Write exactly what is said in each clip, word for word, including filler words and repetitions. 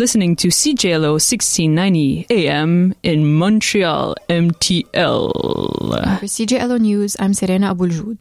listening to C J L O sixteen ninety A M in Montreal, M T L. For C J L O News, I'm Serena Abuljoud.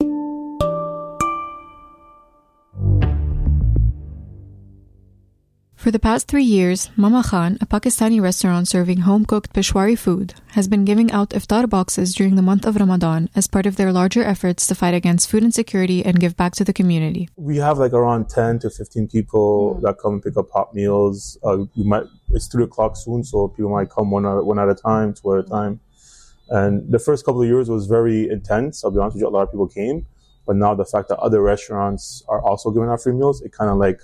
For the past three years, Mama Khan, a Pakistani restaurant serving home-cooked Peshwari food, has been giving out iftar boxes during the month of Ramadan as part of their larger efforts to fight against food insecurity and give back to the community. We have like around ten to fifteen people mm. that come and pick up hot meals. Uh, we might It's three o'clock soon, so people might come one at, one at a time, two at a time. And the first couple of years was very intense. I'll be honest with you, a lot of people came. But now the fact that other restaurants are also giving out free meals, it kind of like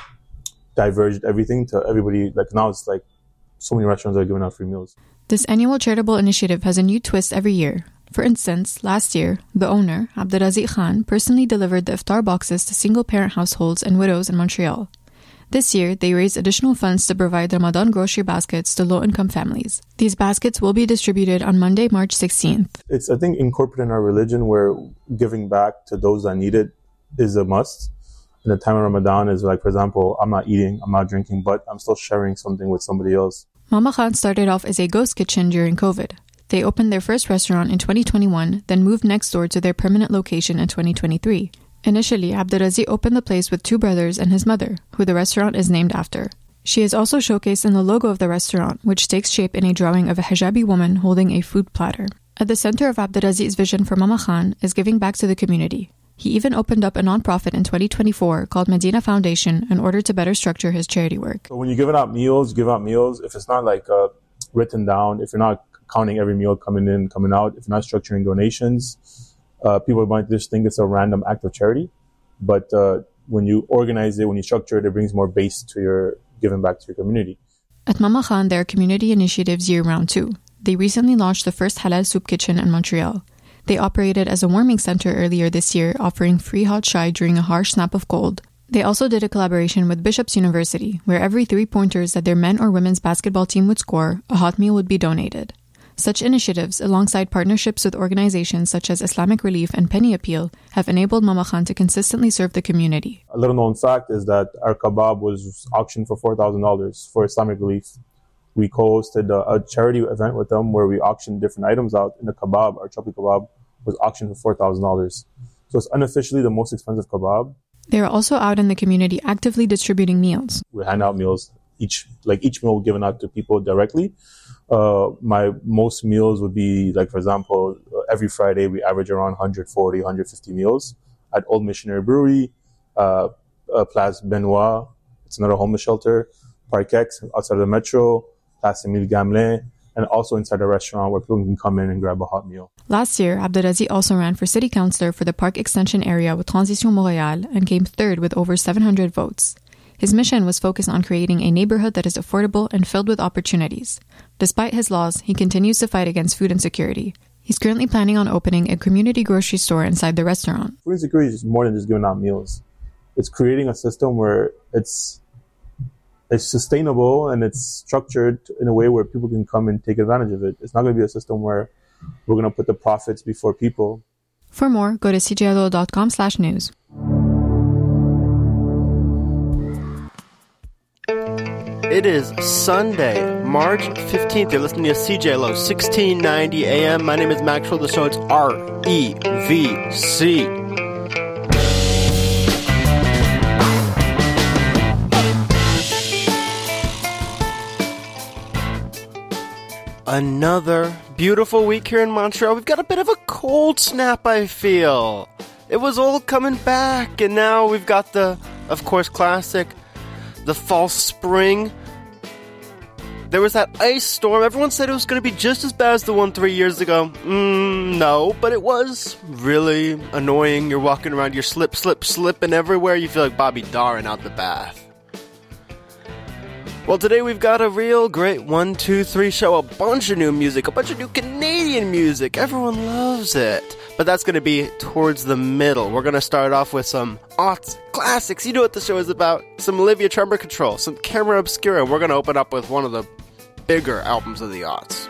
diverged everything to everybody. Like now it's like so many restaurants are giving out free meals. This annual charitable initiative has a new twist every year. For instance, last year, the owner, Abduraziq Khan, personally delivered the iftar boxes to single-parent households and widows in Montreal. This year, they raised additional funds to provide Ramadan grocery baskets to low-income families. These baskets will be distributed on Monday, March sixteenth. It's, I think, incorporated in our religion where giving back to those that need it is a must. In the time of Ramadan is like, for example, I'm not eating, I'm not drinking, but I'm still sharing something with somebody else. Mama Khan started off as a ghost kitchen during COVID. They opened their first restaurant in twenty twenty-one, then moved next door to their permanent location in twenty twenty-three. Initially, Abduraziq opened the place with two brothers and his mother, who the restaurant is named after. She is also showcased in the logo of the restaurant, which takes shape in a drawing of a hijabi woman holding a food platter. At the center of Abduraziq's vision for Mama Khan is giving back to the community. He even opened up a nonprofit in twenty twenty-four called Medina Foundation in order to better structure his charity work. So when you're giving out meals, give out meals. If it's not like uh, written down, if you're not counting every meal coming in, coming out, if you're not structuring donations, uh, people might just think it's a random act of charity. But uh, when you organize it, when you structure it, it brings more base to your giving back to your community. At Mama Khan, there are community initiatives year-round too. They recently launched the first halal soup kitchen in Montreal. They operated as a warming center earlier this year, offering free hot chai during a harsh snap of cold. They also did a collaboration with Bishop's University, where every three pointers that their men or women's basketball team would score, a hot meal would be donated. Such initiatives, alongside partnerships with organizations such as Islamic Relief and Penny Appeal, have enabled Mama Khan to consistently serve the community. A little known fact is that our kebab was auctioned for four thousand dollars for Islamic Relief. We co-hosted a, a charity event with them where we auctioned different items out, and the kebab, our chapli kebab, was auctioned for four thousand dollars. So it's unofficially the most expensive kebab. They are also out in the community actively distributing meals. We hand out meals, each like each meal given out to people directly. Uh, my most meals would be, like, for example, every Friday we average around one forty, one fifty meals at Old Missionary Brewery, uh, uh, Place Benoit, it's another homeless shelter, Parc X outside of the Metro, Place Emile Gamelin, and also inside a restaurant where people can come in and grab a hot meal. Last year, Abduraziq also ran for city councillor for the Park Extension area with Transition Montréal and came third with over seven hundred votes. His mission was focused on creating a neighborhood that is affordable and filled with opportunities. Despite his laws, he continues to fight against food insecurity. He's currently planning on opening a community grocery store inside the restaurant. Food insecurity is more than just giving out meals. It's creating a system where it's it's sustainable and it's structured in a way where people can come and take advantage of it. It's not going to be a system where we're going to put the profits before people. For more, go to c j l o dot com slash news. It is Sunday, March fifteenth. You're listening to C J L O sixteen ninety A M. My name is Maxwell. The show, it's R E V C. Another beautiful week here in Montreal. We've got a bit of a cold snap, I feel. It was all coming back, and now we've got the, of course, classic, the false spring. There was that ice storm. Everyone said it was going to be just as bad as the one three years ago. Mm, no, but it was really annoying. You're walking around, you're slip, slip, slipping everywhere. You feel like Bobby Darin out the bath. Well, today we've got a real great one two three show. A bunch of new music, a bunch of new Canadian music. Everyone loves it. But that's going to be towards the middle. We're going to start off with some aughts, classics. You know what the show is about. Some Olivia Tremor Control, some Camera Obscura. We're going to open up with one of the bigger albums of the aughts.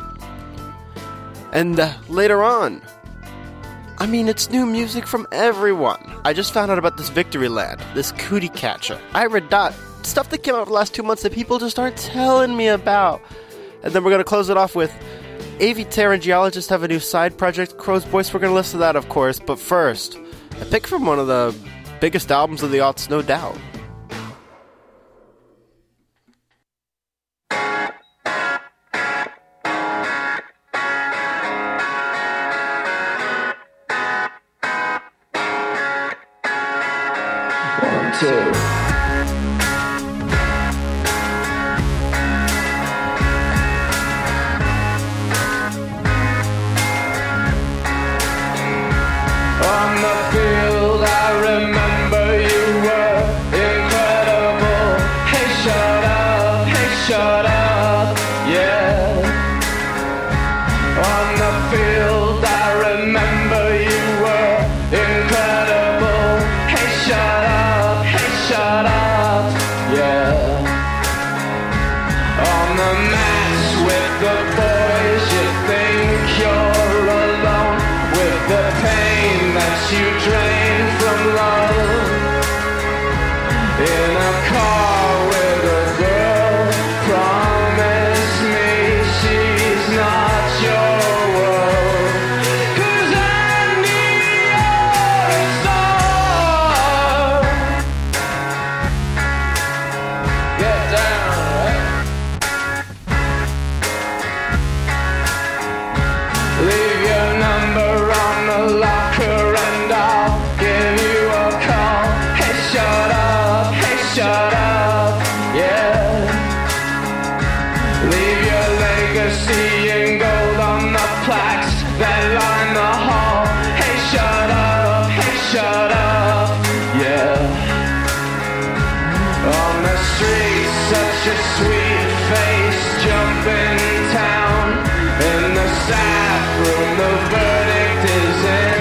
And uh, later on, I mean, it's new music from everyone. I just found out about this Victoryland, this Cootie Catcher. Ira Dot stuff that came out over the last two months that people just aren't telling me about. And then we're going to close it off with Avi Terra and Geologist have a new side project, Crow's Voice. We're going to listen to that, of course. But first, a pick from one of the biggest albums of the aughts, no doubt. One, two. On the field, I remember you were incredible. Hey, shut up, hey, shut up, yeah. On the field, I remember you were incredible. Hey, shut up, hey, shut up, yeah. On the mats with the boys, you think you're alone with the pain that you drain from love. In a car with a girl, promise me she's not your world. 'Cause I need your star. Get down, right? Leave your number on the locker and I'll give you a call. Hey, shut up, hey, shut up, yeah. Leave your legacy in gold on the plaques that line the hall. Hey, shut up, hey, shut up, yeah. On the street, such a sweet face, jumping town. In the staff room, the verdict is in.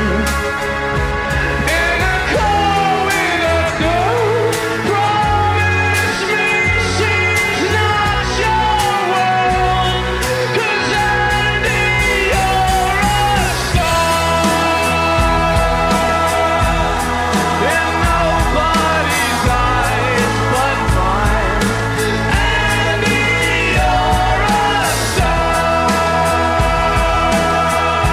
In a car with a girl, promise me she's not your world. 'Cause Andy, you're a star. In nobody's eyes but mine. Andy, you're a star.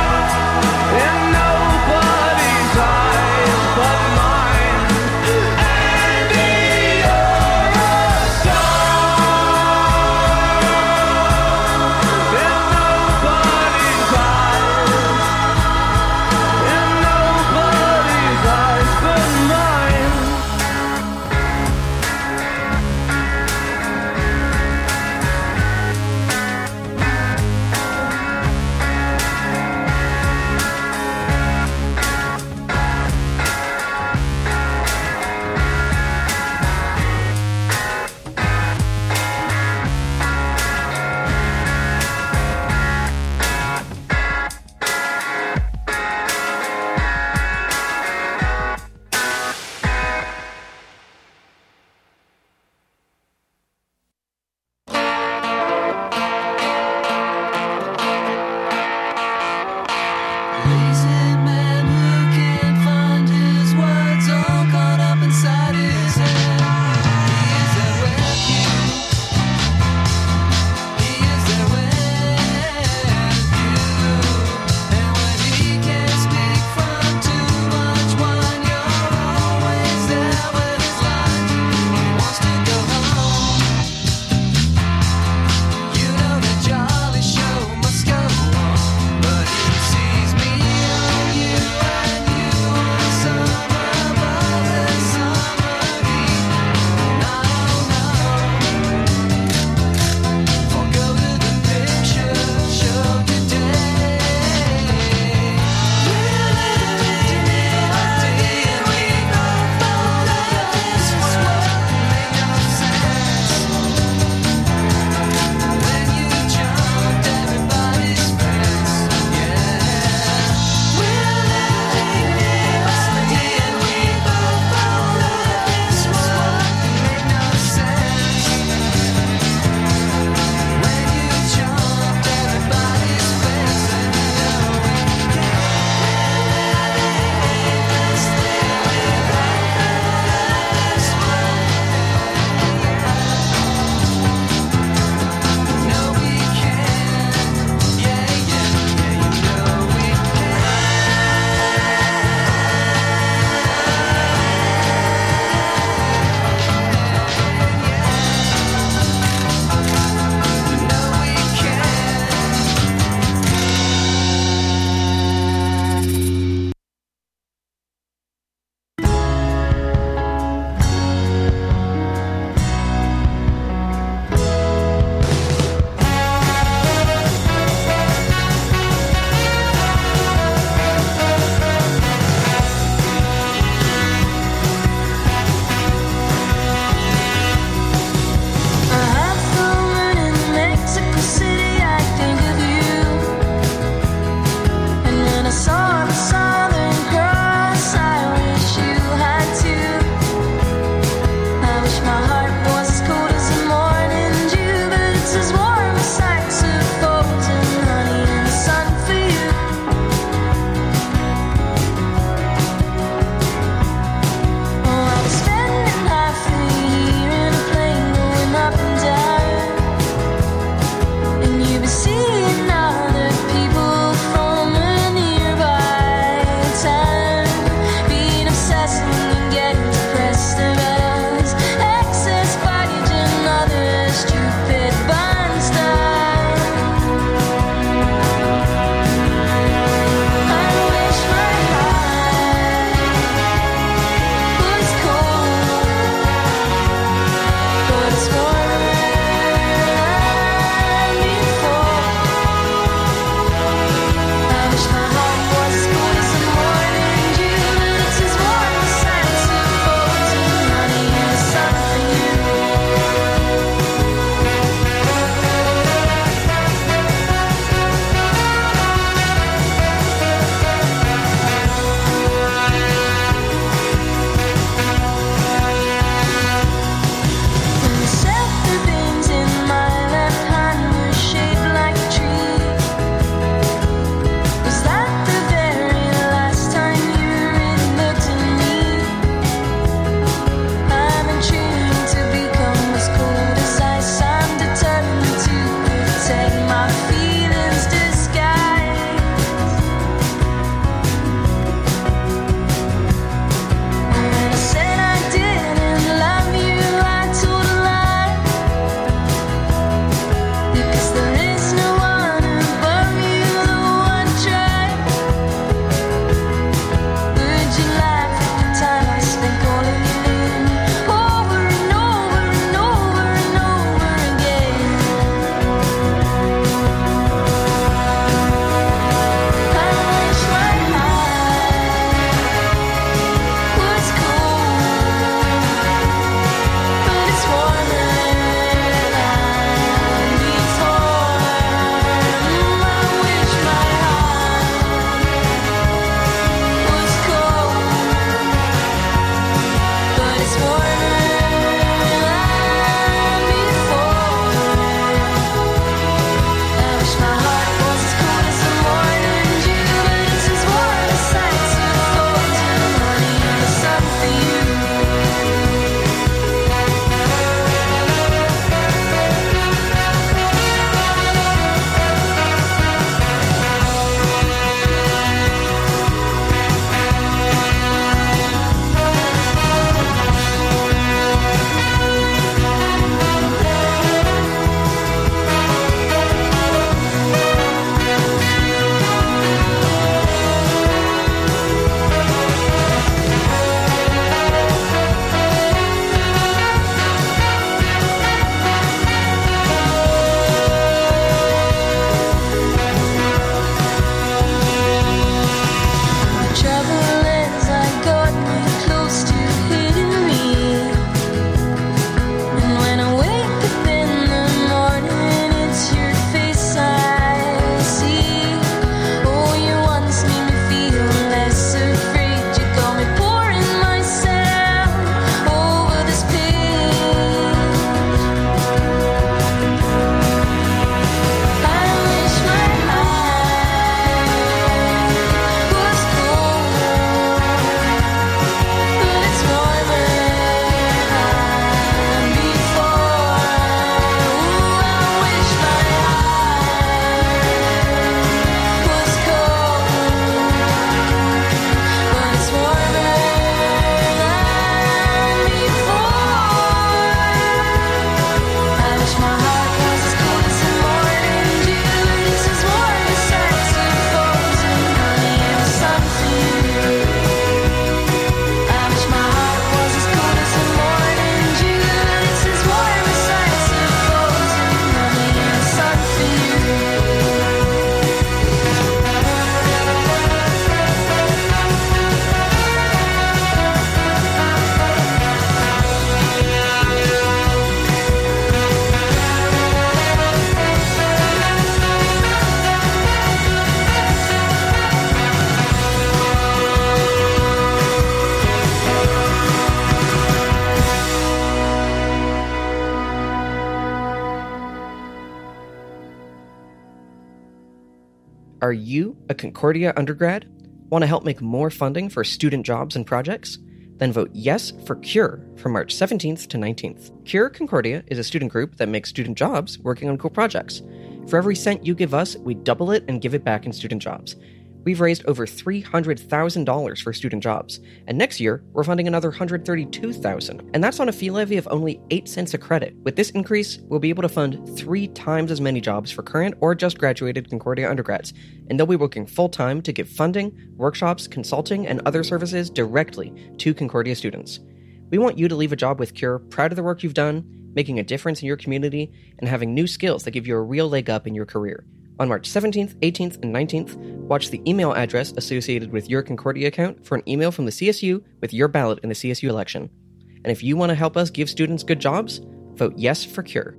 Are you a Concordia undergrad? Want to help make more funding for student jobs and projects? Then vote yes for CURE from March seventeenth to nineteenth. CURE Concordia is a student group that makes student jobs working on cool projects. For every cent you give us, we double it and give it back in student jobs. We've raised over three hundred thousand dollars for student jobs, and next year, we're funding another one hundred thirty-two thousand dollars, and that's on a fee levy of only eight cents a credit. With this increase, we'll be able to fund three times as many jobs for current or just graduated Concordia undergrads, and they'll be working full-time to give funding, workshops, consulting, and other services directly to Concordia students. We want you to leave a job with CURE proud of the work you've done, making a difference in your community, and having new skills that give you a real leg up in your career. On March seventeenth, eighteenth, and nineteenth, watch the email address associated with your Concordia account for an email from the C S U with your ballot in the C S U election. And if you want to help us give students good jobs, vote yes for CURE.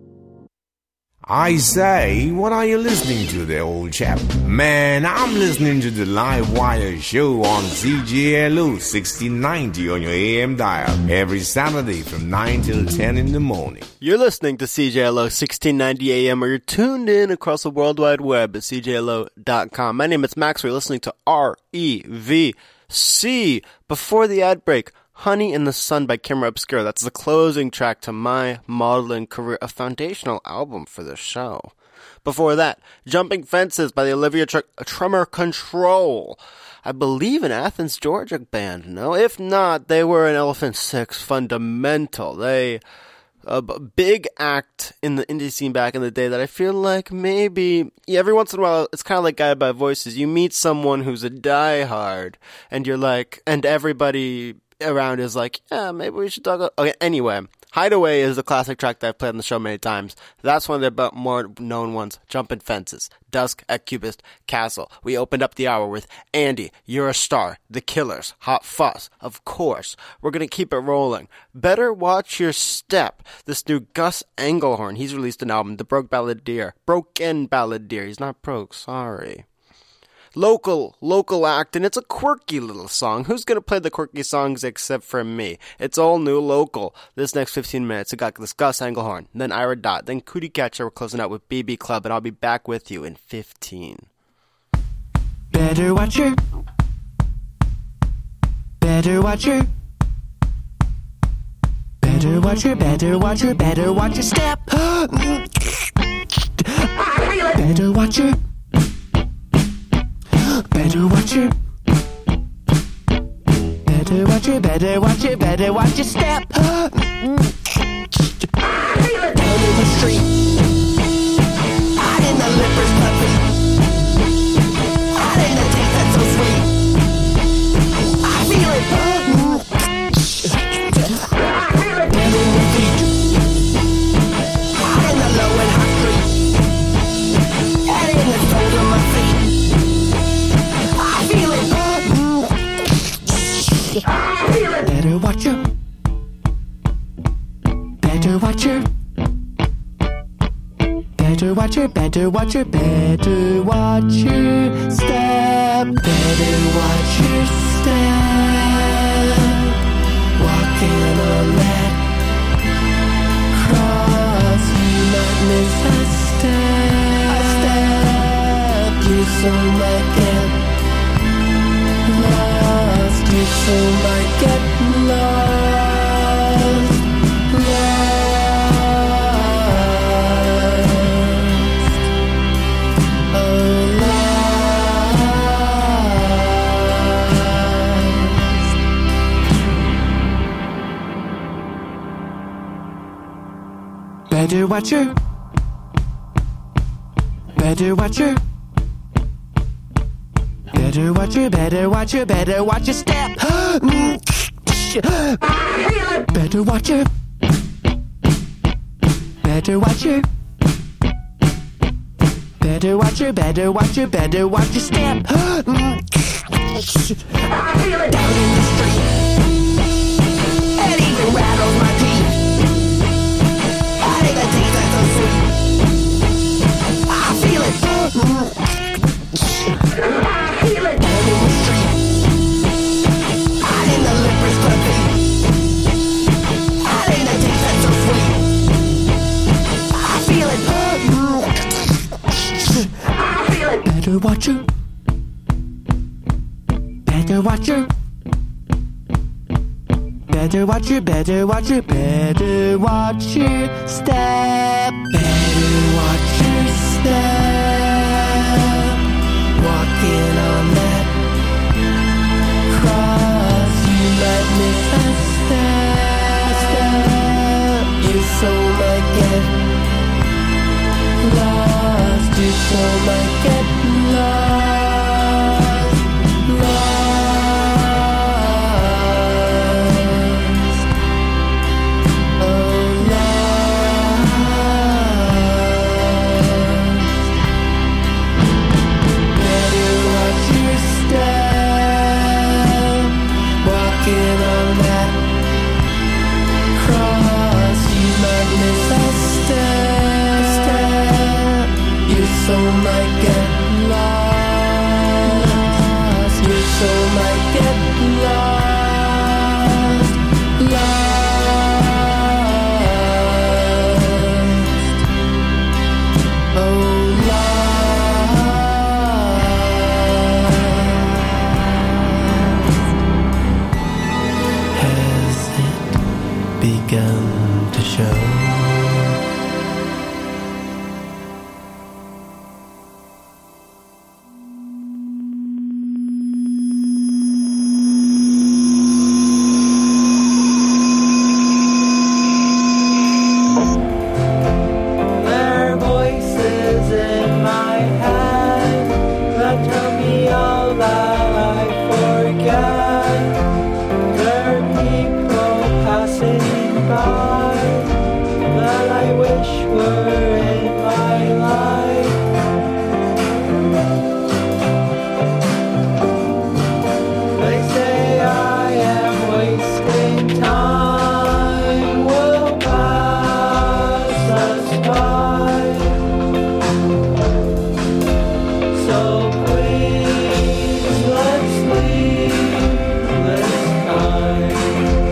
I say, what are you listening to there, old chap? Man, I'm listening to the Live Wire show on C J L O sixteen ninety on your A M dial every Saturday from nine till ten in the morning. You're listening to C J L O sixteen ninety A M, or you're tuned in across the World Wide Web at C J L O dot com. My name is Max. We're listening to R E V C. Before the ad break, Honey in the Sun by Camera Obscura. That's the closing track to my modeling career, a foundational album for the show. Before that, Jumping Fences by the Olivia Tr- Tremor Control. I believe an Athens, Georgia band, no? If not, they were an Elephant Six fundamental. They, a b- big act in the indie scene back in the day that I feel like maybe, yeah, every once in a while, it's kind of like Guided by Voices. You meet someone who's a diehard, and you're like, and everybody around is like, yeah, maybe we should talk about... Okay, anyway, Hideaway is a classic track that I've played on the show many times. That's one of their more known ones. Jumpin' Fences, Dusk at Cubist Castle. We opened up the hour with Andy, You're a Star, The Killers, Hot Fuss. Of course, we're going to keep it rolling. Better Watch Your Step. This new Gus Engelhorn, he's released an album, The Broke Balladeer. Broken Balladeer. He's not broke, sorry. Local, local act, and it's a quirky little song. Who's going to play the quirky songs except for me? It's all new local. This next fifteen minutes, I got this Gus Engelhorn, then Ira Dot, then Cootie Catcher. We're closing out with B B Club, and I'll be back with you in fifteen. Better watch her. Better watch her. Better watch her, better watch her, better watch her step. Better watch her. Better watch her. Better watch her, better watch her, better watch her step. Down in the street, out in the lippers puppy, out in the taste that's so sweet. I feel it. Down in the feet, out in the low and hot street, out in the soles of my feet. Better watch her. Better watch her. Better watch her, better watch her, better watch her step. Better watch her step. Walking on that cross, you might miss a step. A step. You so might get lost. You so might get lost. Better watch her. Better watch her. Better watch her, better watch her, better watch her step. Better watch her. Better watch her. Better watch her, better watch her, better watch her step. Down in the street, it even rattles my teeth. I think the taste that's so sweet. I feel it. I feel it. Down in the street, out in the lippers puppy. I think the taste that's so sweet. I feel it. I feel it. Better watch her. better watch your Better watch your, better watch your, better watch your step. Better watch your step. Walking on that cross, you might miss a step. step. Your soul might get lost. Your soul might get lost. Lost. Oh, lost. Better watch your step. Walking on that cross, you might miss a step. step. Your soul might get lost. Your soul might get lost. Lost. Oh, lost. Has it begun to show? There are voices in my head that tell me all that I forget. There are people passing by that I wish were in my life. They say I am wasting time, will pass us by. So please, let's leave this time.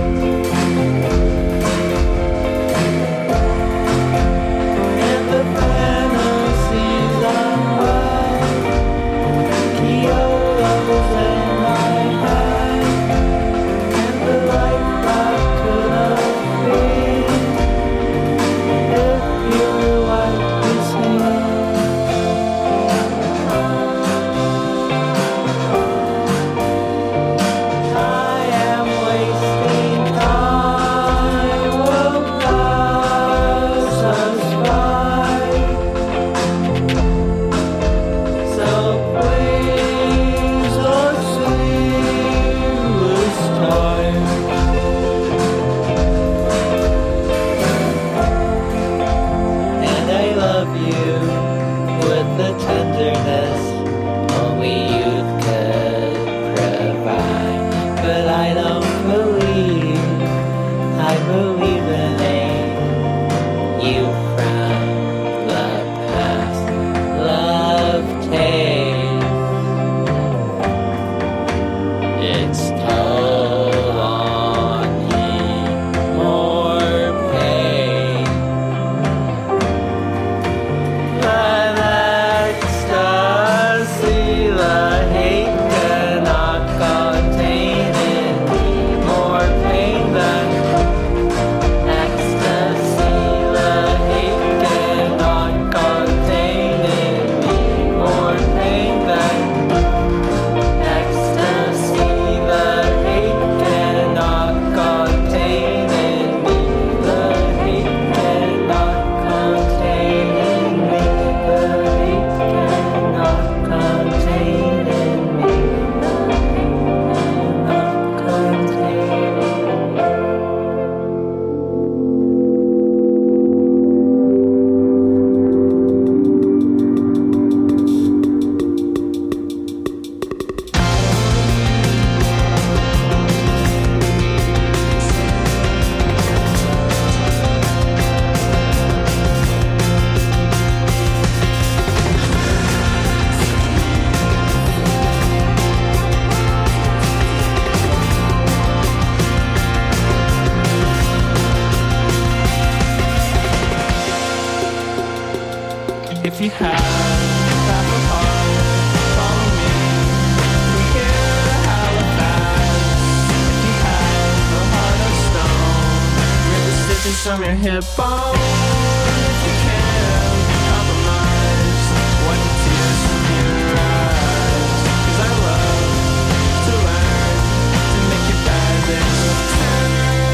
And the fantasies unwell, Kyoto's in my head, and the life that could have been if you like to see. I am wasting time, will pass us by. So please, let's leave this time. And I love you with the tenderness only youth could provide. But I don't believe, I believe in you from the past. Love takes its toll on me, more pain. But ecstasy, the hate cannot contain in me, more pain than ecstasy. The hate cannot contain in me, more pain than ecstasy. The hate cannot contain in me. The hate cannot contain in me. The hate cannot contain in me. The hate cannot contain in me. If you have half a heart, follow me. We're here at Halifax. stiffness from your hip bone. If you can't compromise, wipe the tears from your eyes. 'Cause I love to learn to make your bad days look ten.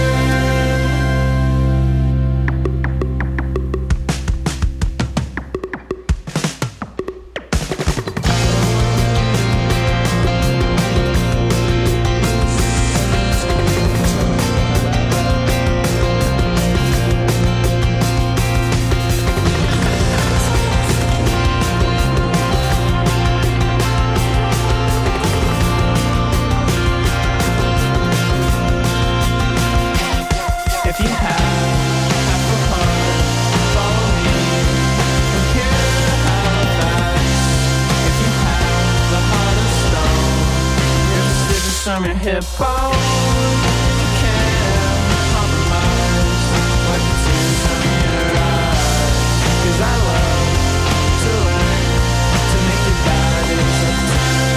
If you have half a heart, follow me from here to Halifax. If you have the heart of stone, here's the stiffness from your hip bone. If you can't compromise, wipe the tears from your eyes. 'Cause I love to learn to make your bad days look ten.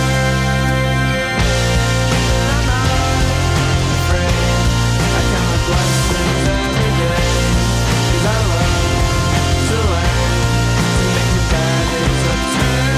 I'm not afraid. I count my blessings every day. 'Cause I love to learn to make your bad days look ten.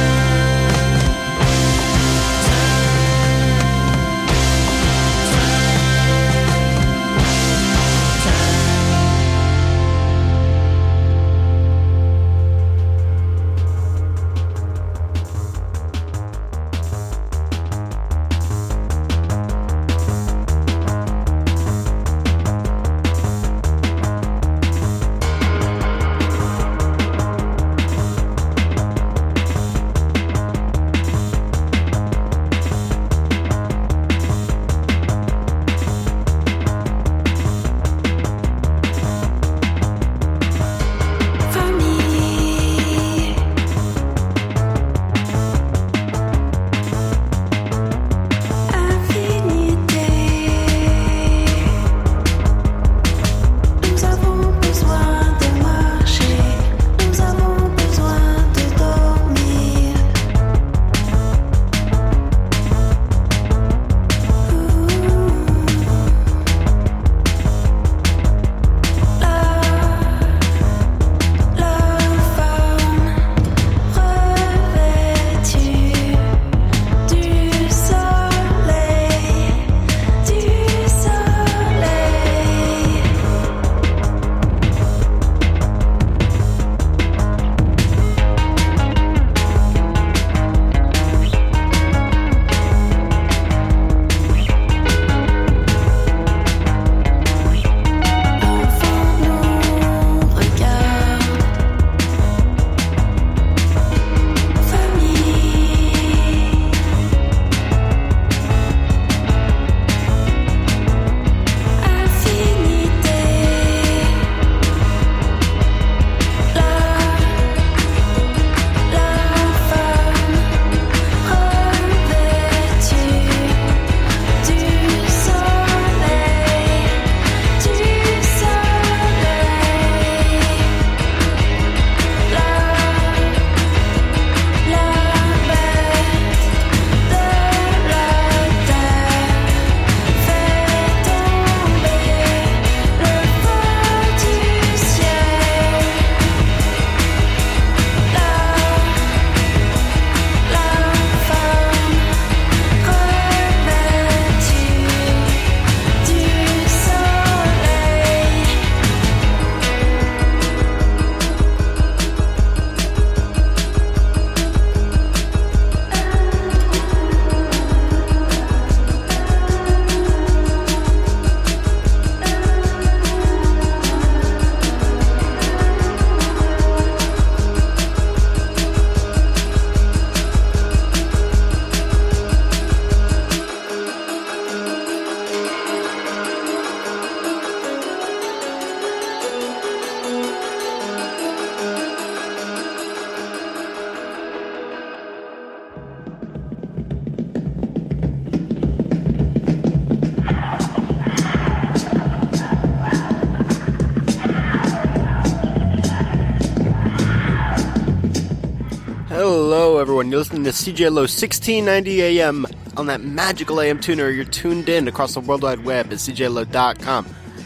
Hello, everyone. You're listening to C J L O sixteen ninety A M on that magical A M tuner. You're tuned in across the World Wide Web at C J L O dot com.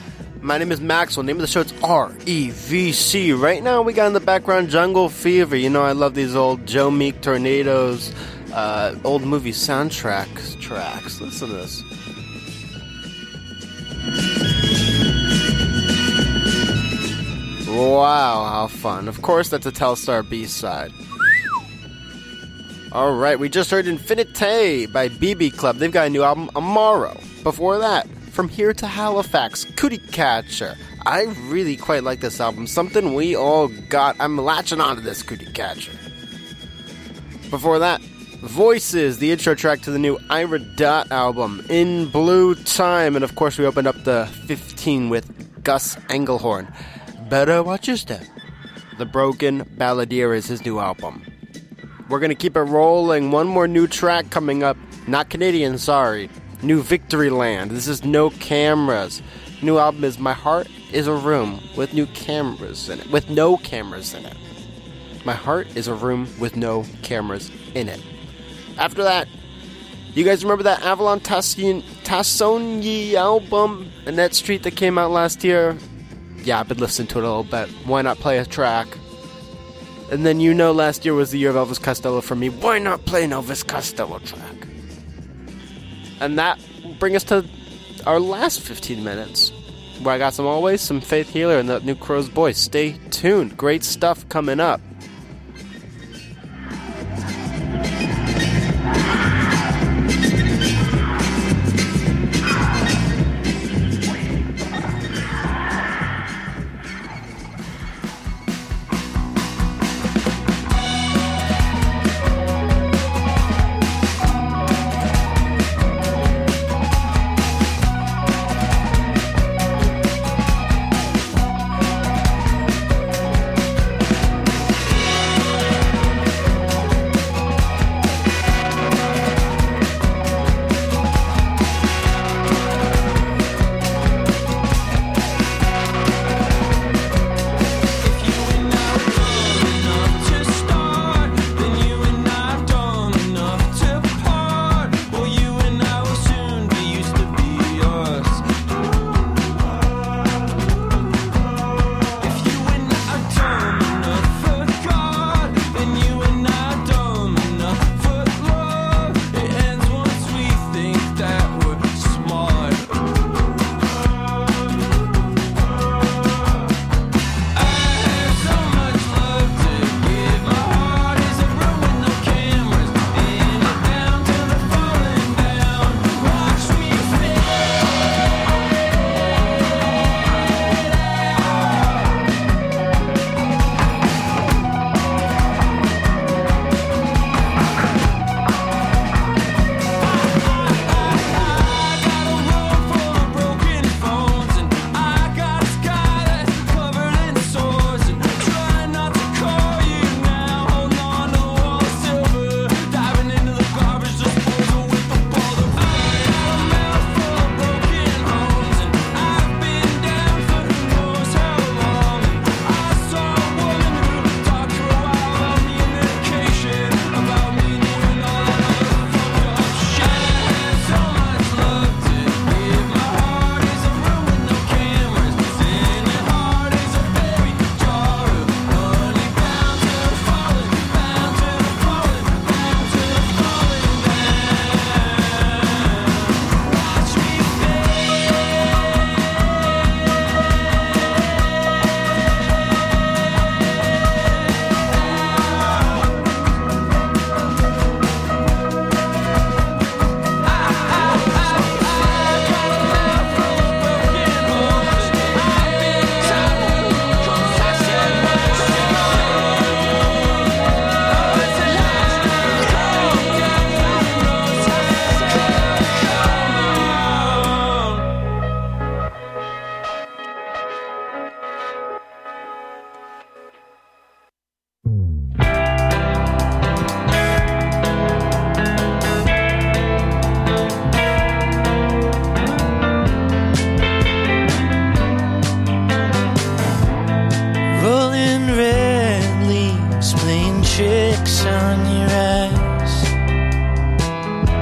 My name is Maxwell. Name of the show is R E V C. Right now we got in the background Jungle Fever. You know I love these old Joe Meek Tornadoes, uh, old movie soundtracks tracks. Listen to this. Wow, how fun. Of course, that's a Telstar B-side. Alright, we just heard Infinite by B B Club. They've got a new album, Amaro. Before that, From Here to Halifax, Cootie Catcher. I really quite like this album. Something we all got. I'm latching onto this Cootie Catcher. Before that, Voices, the intro track to the new Ira Dot album, In Blue Time. And of course, we opened up the fifteen with Gus Engelhorn. Better Watch Your Step. The Broken Balladeer is his new album. We're going to keep it rolling. One more new track coming up. Not Canadian, sorry. New Victoryland. This is No Cameras. New album is My Heart is a Room with new cameras in it. With no cameras in it. My Heart is a Room with no cameras in it. After that, you guys remember that Avalon Tassoni album, Annette Street, that came out last year? Yeah, I've been listening to it a little bit. Why not play a track? And then you know last year was the year of Elvis Costello for me. Why not play an Elvis Costello track? And that will bring us to our last fifteen minutes, where I got some always, some Faith Healer, and that new Crow's Voice. Stay tuned. Great stuff coming up.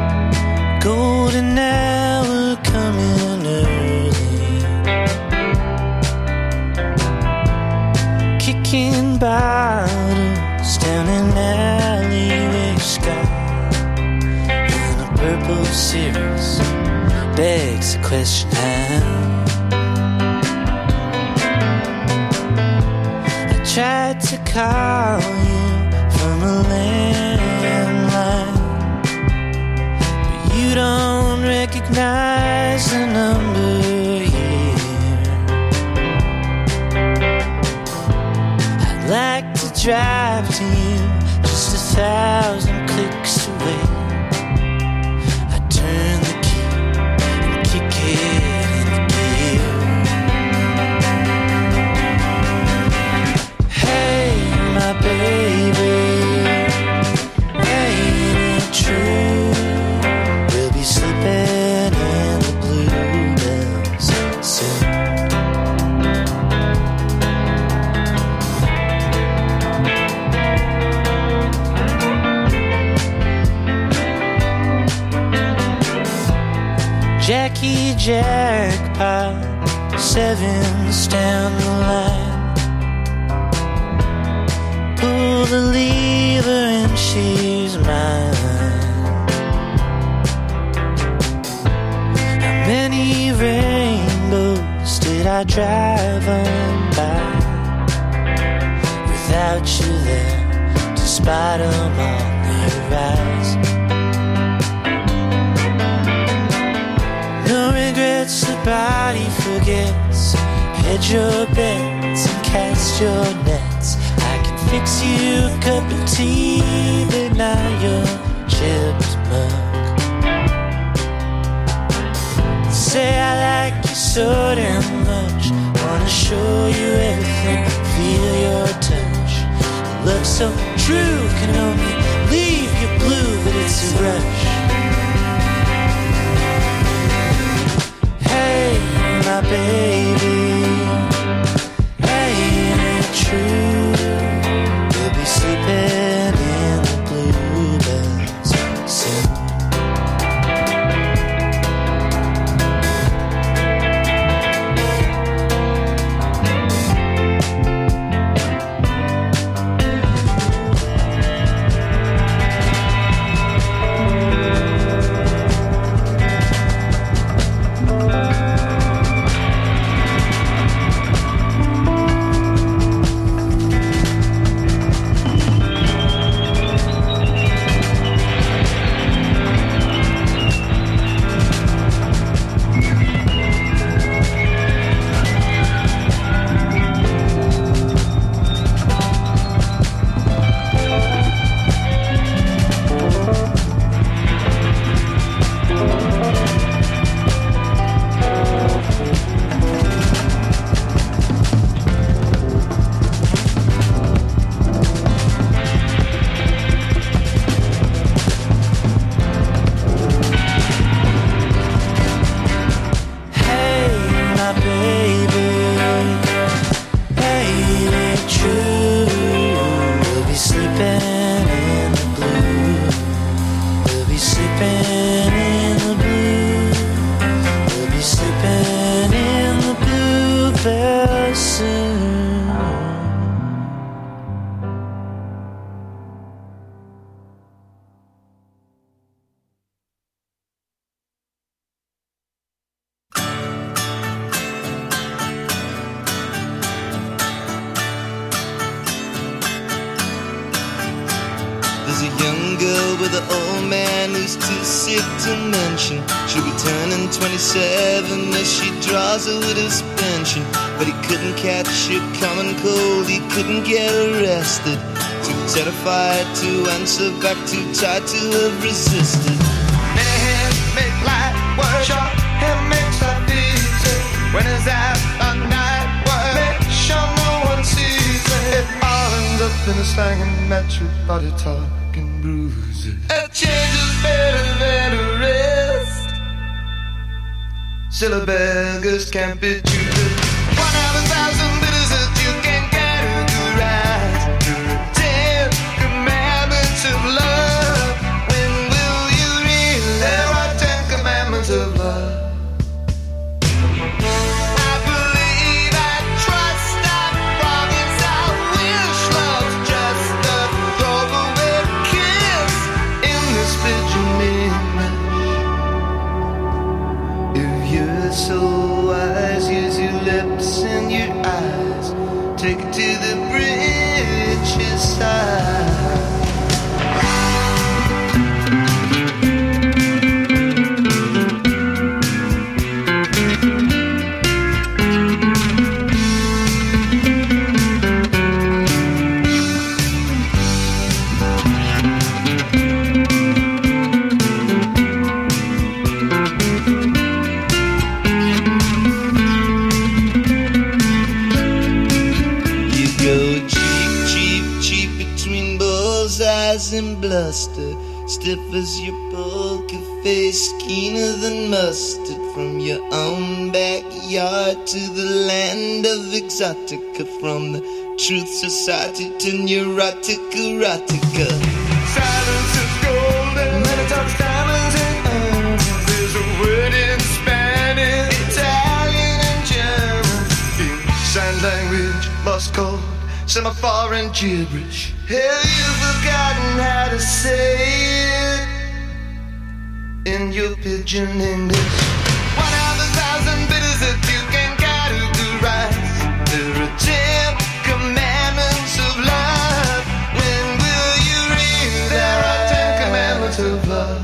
golden hour coming early. bottles down an alleyway sky, and a purple series begs the question how. I tried to call you from a landline, but you don't recognize the number here. I'd like to drive to you just a thousand clicks away. I turn the key and kick it into gear. Hey, my baby, ain't it true? We'll be sleeping in the bluebells soon. Jackie Jackpot, sevens down the line. Pull the lever and she's mine. How many rainbows did I drive on by without you there to spot them on the horizon? No regrets, the body forgets. Hedge your bets and cast your nets. I can fix you a cup of tea, but not your chipped mug. Say I like you so damn much, wanna show you everything, feel your touch. Love so true can only leave you blue, but it's a rush. Hey, my baby, ain't it true? We'll be sleeping in the bluebells soon. There's a young girl with an old man who's too sick to mention. She'll be turning twenty-seven as she draws a widow's pension. But he couldn't catch it coming cold, he couldn't get arrested. Too terrified to answer back, too tired to have resisted. Many hands make light work, short hair makes life easy. When is that a night work? Make sure no one sees it. It all ends up in a slanging match with body talk and bruises. A change is better than a rest. Still a beggars can't be choosers. One out of a thousand bitters that you can categorize. Ten commandments of love. When will you realize there are ten commandments of love? I believe, I trust, I promise, I wish love take it to the bridge's side. And bluster, stiff as your poker face, keener than mustard. From your own backyard to the land of exotica, from the truth society to neurotic erotica. Silence is golden, many talks diamonds and earth. There's a word in Spanish, Italian and German, in sign language, lost code, semi-foreign gibberish. Have you forgotten how to say it in your pidgin English? One of a thousand bitters that you can categorize. There are ten commandments of love. When will you realize there are ten commandments of love?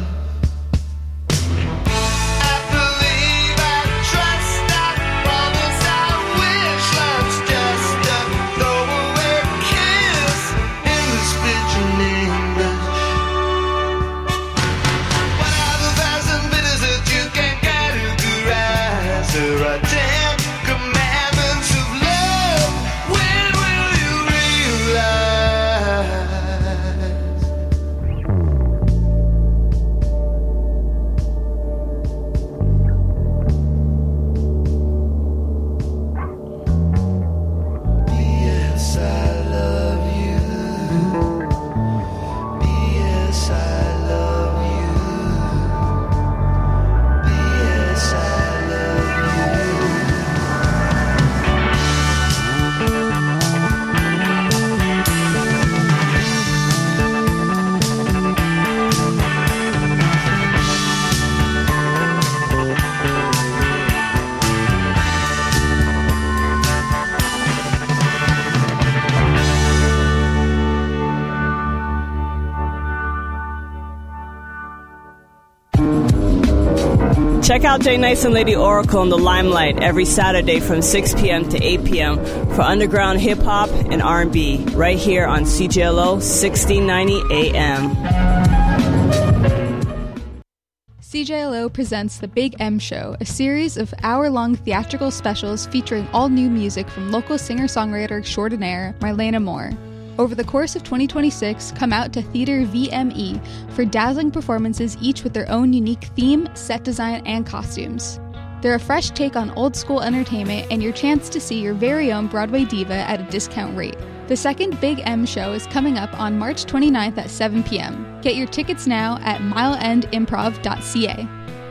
I believe, I trust, I promise, I wish love's just a throwaway kiss in this pidgin English. One of a thousand bitters that you can categorize. There are ten commandments of love. When will you realize? P S I love you. P S I love you. P S I love Check out Jay Nice and Lady Oracle in the Limelight every Saturday from six p.m. to eight p.m. for underground hip-hop and R and B right here on C J L O sixteen ninety A M. C J L O presents The Big M Show, a series of hour-long theatrical specials featuring all new music from local singer-songwriter extraordinaire Marlena Moore. Over the course of twenty twenty-six, come out to Theater V M E for dazzling performances, each with their own unique theme, set design, and costumes. They're a fresh take on old-school entertainment and your chance to see your very own Broadway diva at a discount rate. The second Big M Show is coming up on March twenty-ninth at seven p.m. Get your tickets now at mile end improv dot c a.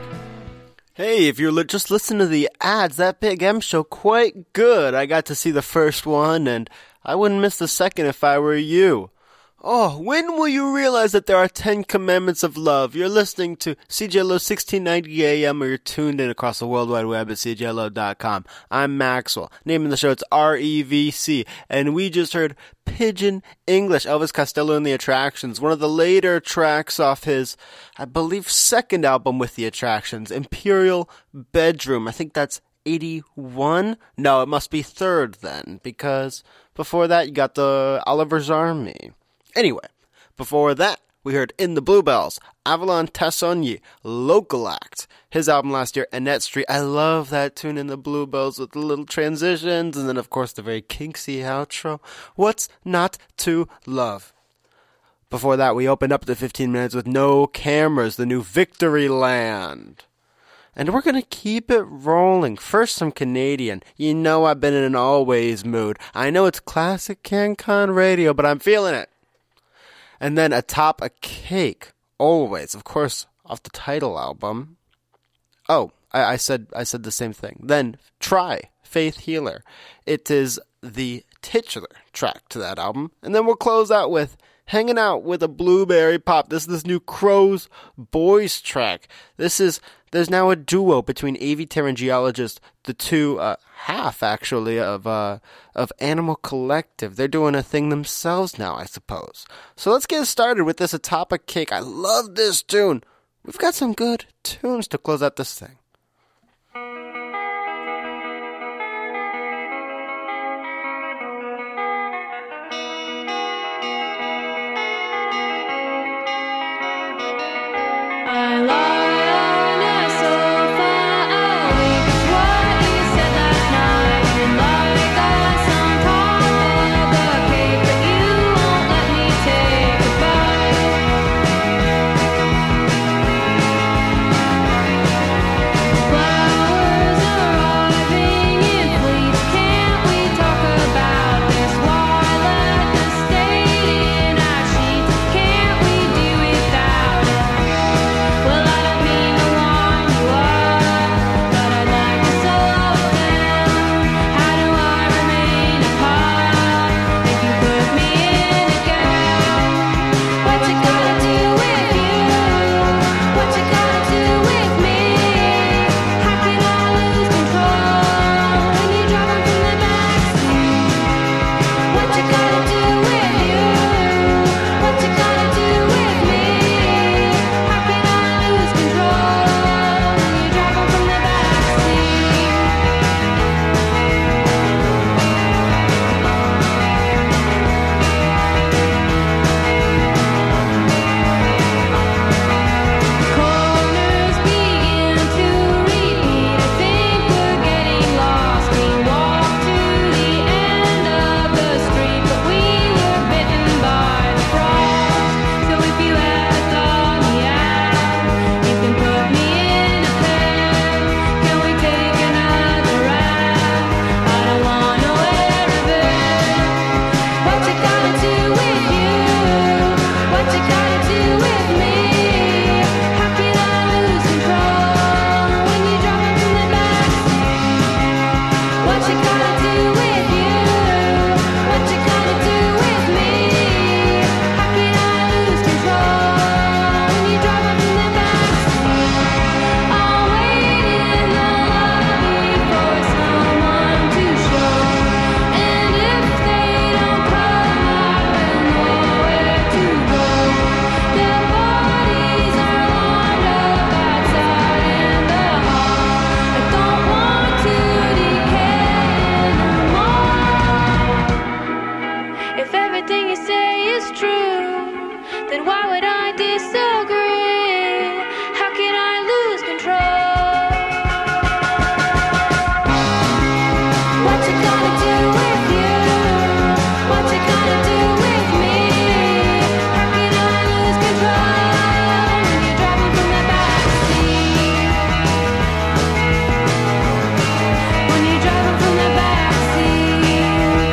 Hey, if you're li- just listening to the ads, that Big M Show, quite good. I got to see the first one, and I wouldn't miss the second if I were you. Oh, when will you realize that there are ten commandments of love? You're listening to C J L O sixteen ninety A M, or you're tuned in across the World Wide Web at C J L O dot com. I'm Maxwell. Naming the show, it's R E V C. And we just heard Pidgin English, Elvis Costello and the Attractions, one of the later tracks off his, I believe, second album with the Attractions, Imperial Bedroom. I think that's eighty-one? No, it must be third then, because before that you got the Oliver's Army. Anyway, before that, we heard In the Bluebells, Avalon Tassonyi, Local Act, his album last year, Annette Street. I love that tune, In the Bluebells, with the little transitions, and then, of course, the very kinksy outro. What's not to love? Before that, we opened up the fifteen minutes with No Cameras, the new Victory Land. And we're going to keep it rolling. First, some Canadian. You know I've been in an always mood. I know it's classic CanCon radio, but I'm feeling it. And then Atop a Cake, Always, of course, off the title album. Oh, I, I said I said the same thing. Then Try, Faith Healer. It is the titular track to that album. And then we'll close out with Hanging Out with a Blueberry Pop. This is this new Crow's Boys track. This is, there's now a duo between A V Terangiologist, the two uh, half, actually, of uh, of Animal Collective. They're doing a thing themselves now, I suppose. So let's get started with this Atopic Cake. I love this tune. We've got some good tunes to close out this thing. I lie on a sofa awake. It's what you said last night. And like us on top of the cake, but you won't let me take a bite. Flowers arriving in fleets. Can't we talk about this? Why let the state in our sheets? Can't we do without it? Well, I don't mean to warn you up, but I'd like to slow down. How do I remain apart if you put me in a gown? What you gonna do with you? What you gonna do with me? How can I lose control when you drive on from the backseat? What you gonna do with you? What you gonna do with me? How can I lose control when you drive on from the backseat? Corners begin to repeat. I think we're getting lost. We walked to the end of the street, but we were bitten by the frost. So if you ever thought me out, you can put me in a pen. Can we take another round? I don't want no air of it. What you gonna do with you? What you gonna do with me? How can I lose control when you drop it from the backseat? What you gonna do with you? What you gonna do with me? How can I lose control when you drop it from the backseat? I'll wait in the lobby for someone to show, and if they don't come, I will know where to go. Their bodies are lined up outside in the hall. I don't want to decay anymore. If everything you say is true, then why would I disagree? How can I lose control? What you gonna do with you? What you gonna do with me? How can I lose control when you're driving from the backseat? When you're driving from the backseat.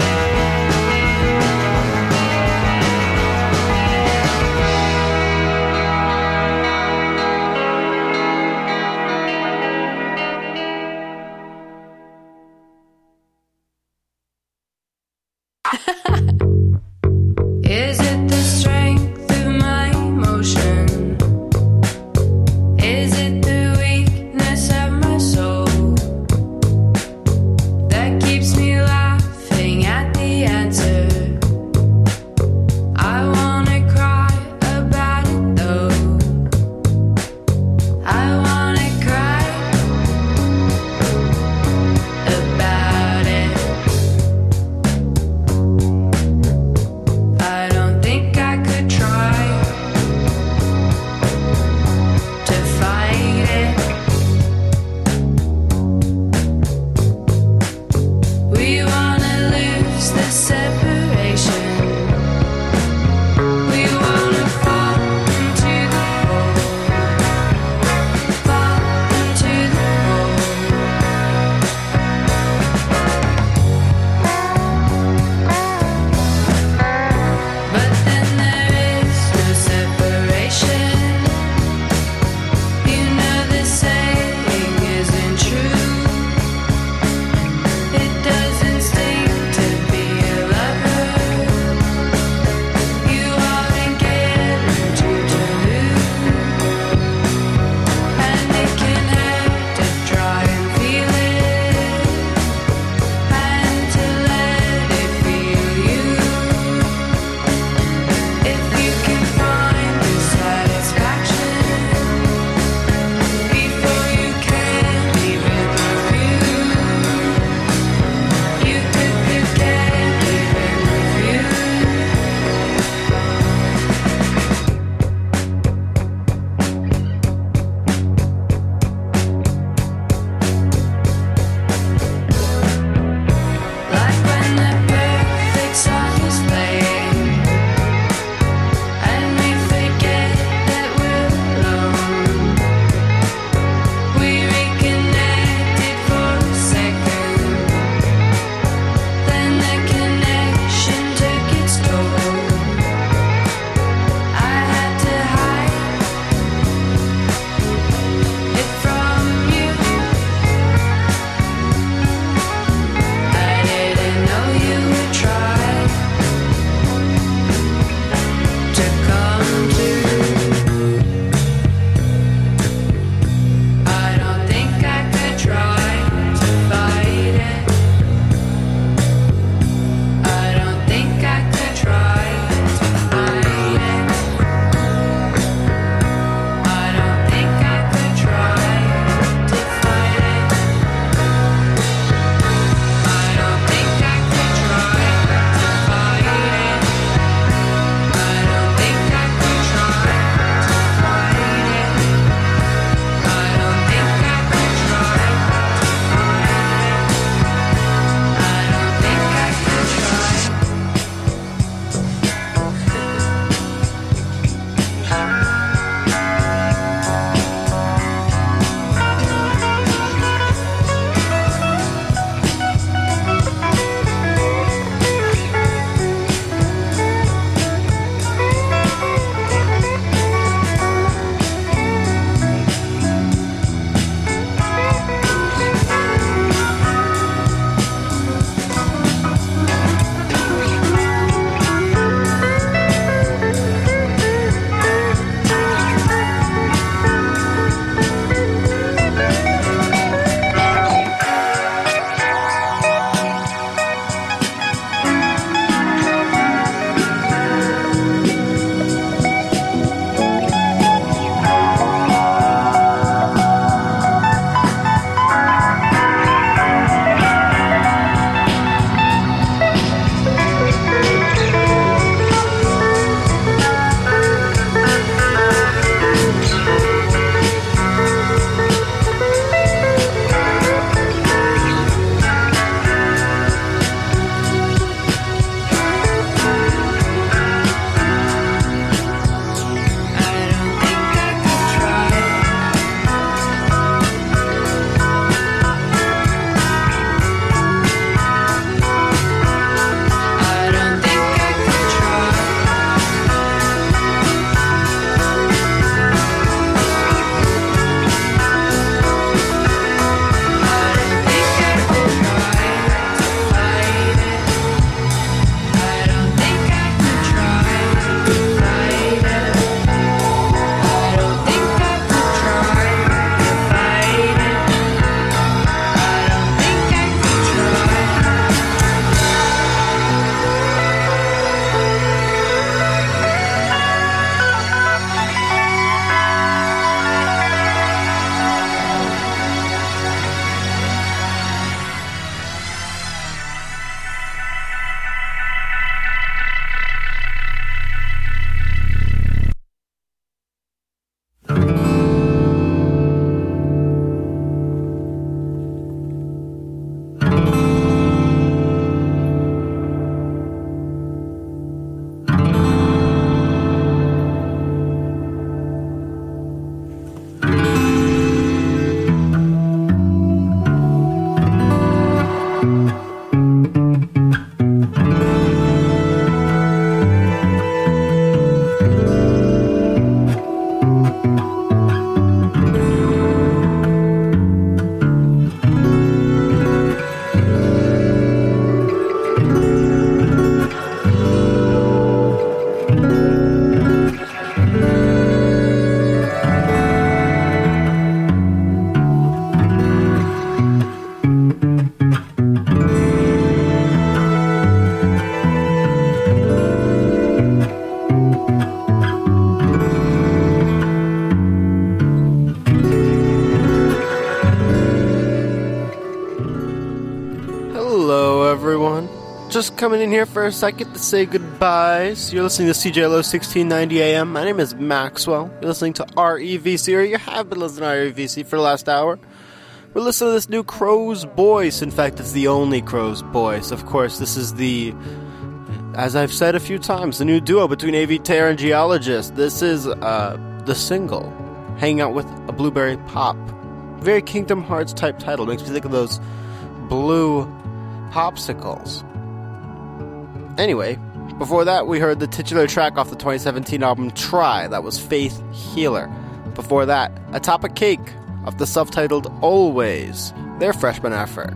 just coming in here for a second to say goodbyes. You're listening to C J L O sixteen ninety A M. My name is Maxwell. You're listening to R E V C, or you have been listening to R E V C for the last hour. We're listening to this new Crow's Voice. In fact, it's the only Crow's Voice. Of course, this is the, as I've said a few times, the new duo between A V Tear and Geologist. This is uh, the single, Hanging Out with a Blueberry Pop. Very Kingdom Hearts type title. Makes me think of those blue popsicles. Anyway, before that, we heard the titular track off the twenty seventeen album Try. That was Faith Healer. Before that, Atop a Cake off the self-titled Always, their freshman effort.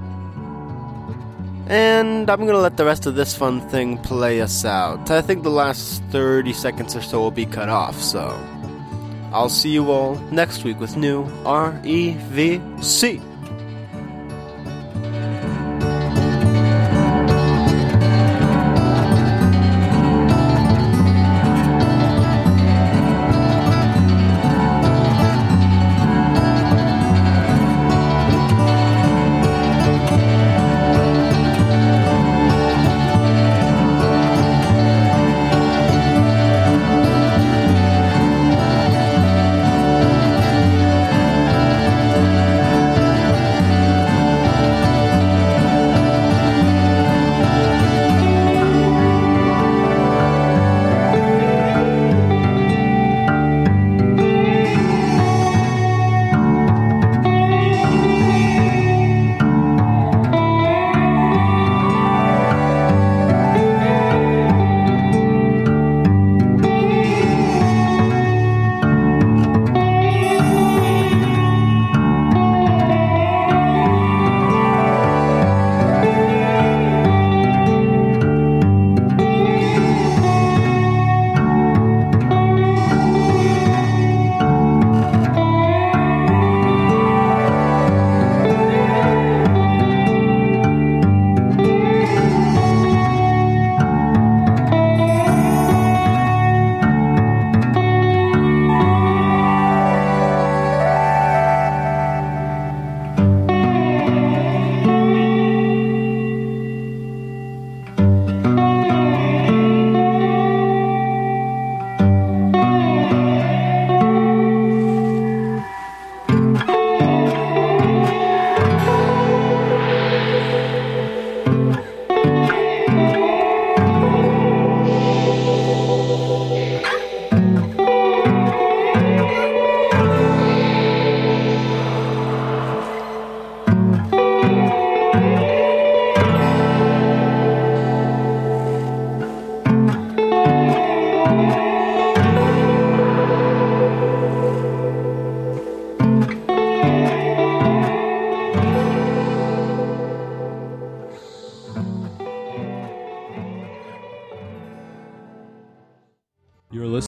And I'm gonna let the rest of this fun thing play us out. I think the last thirty seconds or so will be cut off, so I'll see you all next week with new R E V C.